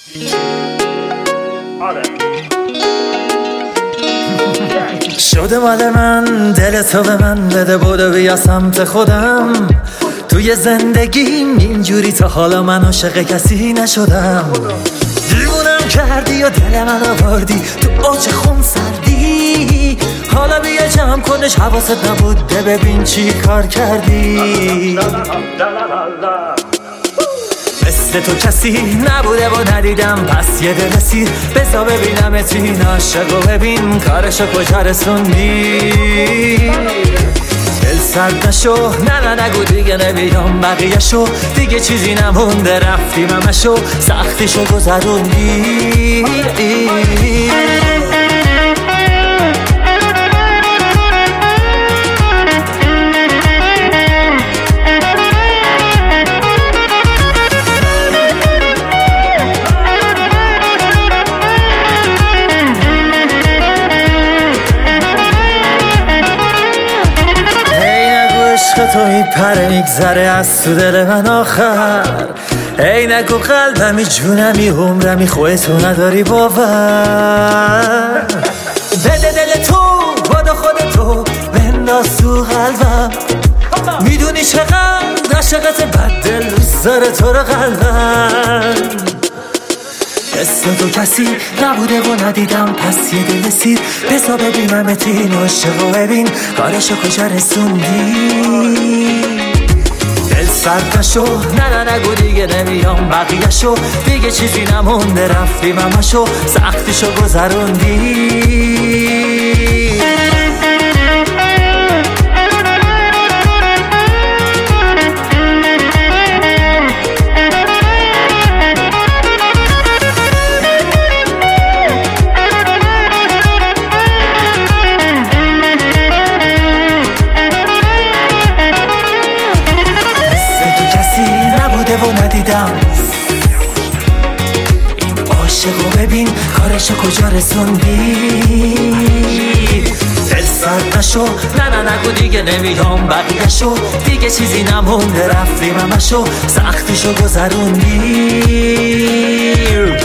شده مال من، دل تو به من بده، بودو بیا سمت خودم. توی زندگیم اینجوری تا حالا من عاشق کسی نشدم. دیوونم کردی و دل من آوردی تو اوج خون سردی. حالا بیا جمع کنش، حواست نبوده ببین چی کار کردی. مثل تو کسی نبوده و ندیدم، پس یه دل سیر بزا ببینم اتین عاشق و ببین کارشو کجا رسوندی. دل سرد نشو، نه نگو دیگه نمیام بقیه شو، دیگه چیزی نمونده رفتیم همشو، سختیشو گذروندی. تو میپره میگذره از تو دل من آخر. ای نگو قلبمی جونمی عمرمی خودتو نداری باور. بده دل تو بادو خودتو بنداز تو قلبم. میدونی چقدر عاشقت بد دل دوست داره تو رو قلبم. مثل تو کسی نبوده و ندیدم، پس یه دل سیر بزا ببینم اتین عاشق و ببین کارشو کجا رسوندی. دل سرد نشو، نه نگو دیگه نمیام بقیه شو، دیگه چیزی نمونده رفتیم همشو، سختیشو گذروندی. و ندیدم این عاشق و ببین کارشو کجا رسوندی. دل سرد نشو، نه نگو دیگه نمیام بقیه شو، دیگه چیزی نمونده رفتیم همشو، سختیشو گذروندی.